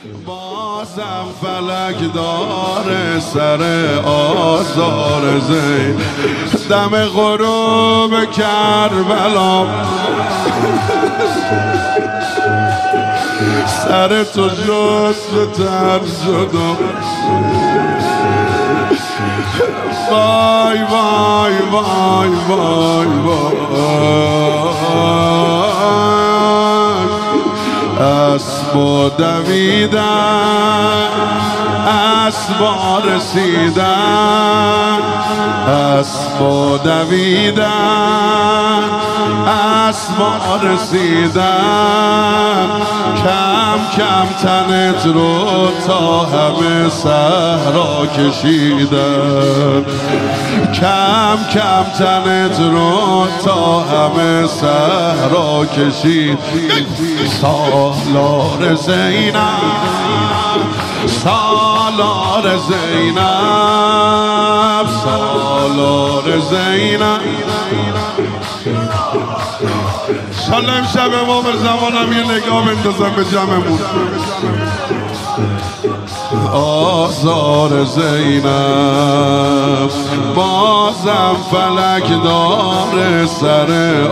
بازم فلک داره سر آزار زین، دم غروب کربلا سر تو شد تر شدم. وای وای وای وای وای اسبا دویدن، اسبا رسیدن، اسبا دویدن، اسبا رسیدن. کم کم تنت رو تا همه صحرا کشیدن، کم کم تنت رو تا همه صحرا کشید. سالار زینب، سالار زینب، سالار زینب. شالا امشب ما به زمانم یه نگاه بندازم به جمعمون. آزار زینب بازم فلک داره سر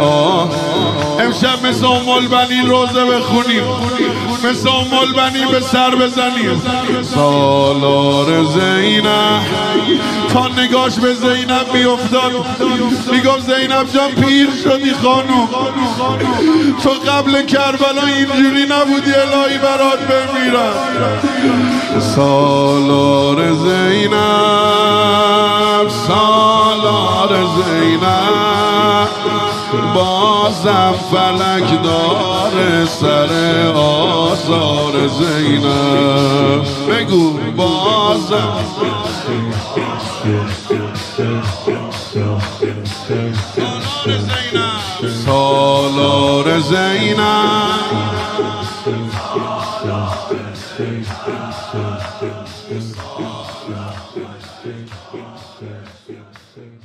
امشب مثل ام البنین روزه بخونیم، مثل ام البنین به سر بزنیم. سالار زینب تا نگاش به زینب میافتاد میگفت زینب جان پیر شدی خانوم، تو قبل کربلا اینجوری نبودی الهی برات بمیرم. سالار زینب، سالار زینب بازم فلک داره سر آزار زینب. بگو بازم سالار زینب.